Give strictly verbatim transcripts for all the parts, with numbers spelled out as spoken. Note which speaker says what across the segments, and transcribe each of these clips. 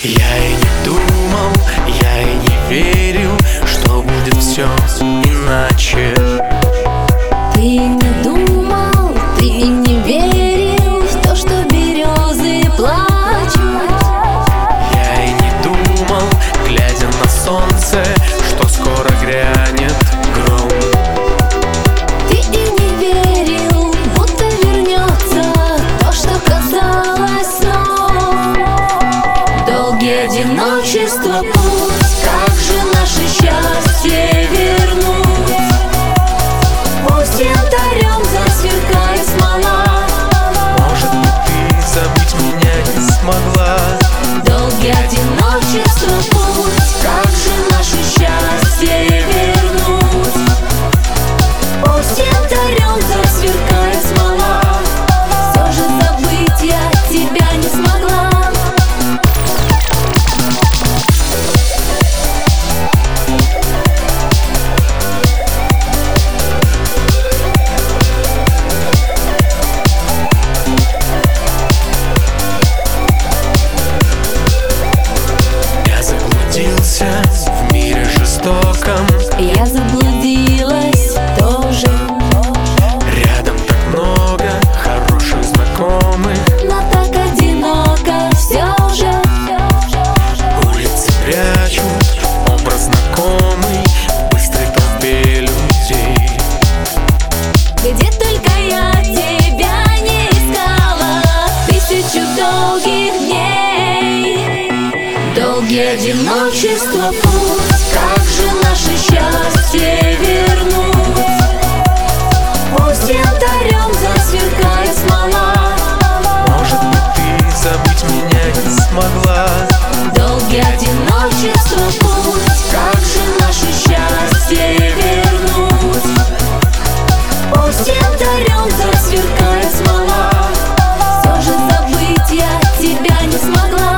Speaker 1: Я и не думал, я и не верил, что будет все иначе.
Speaker 2: Ты не думал, ты не верил в то, что березы плачут.
Speaker 1: Я и не думал, глядя на солнце, что скоро грянет гром.
Speaker 2: Ты и не верил, будто вернется то, что казалось сном. Долгие одиночество путь, как же наше счастье вернуть? Пусть янтарем засверкает смола.
Speaker 1: Может быть, ты забыть меня не смогла.
Speaker 2: Долгие одиночество путь, как же наше счастье вернуть? Пусть янтарем засверкает смола. Все же забыть я тебя не смогла.
Speaker 1: В мире жестоком
Speaker 2: Я заблудилась тоже.
Speaker 1: рядом так много хороших знакомых,
Speaker 2: Но так одиноко все же.
Speaker 1: улицы прячут образ знакомый в быстрой толпе людей.
Speaker 2: Где только я тебя не искала тысячу долгих дней. Долгие одиночество путь, как же наше счастье вернуть? Пусть янтарем засверкает смола.
Speaker 1: Может быть, ты забыть меня не смогла.
Speaker 2: Долгие одиночество путь, как же наше счастье вернуть? Пусть янтарем засверкает смола. Все же забыть я тебя не смогла.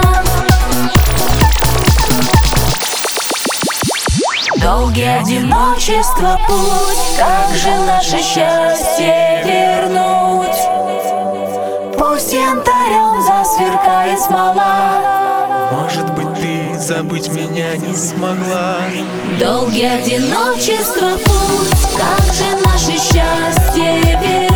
Speaker 2: Долгие одиночество путь, как же наше счастье вернуть? Пусть янтарем засверкает смола.
Speaker 1: Может быть, ты забыть меня не смогла.
Speaker 2: Долгие одиночество путь, как же наше счастье вернуть?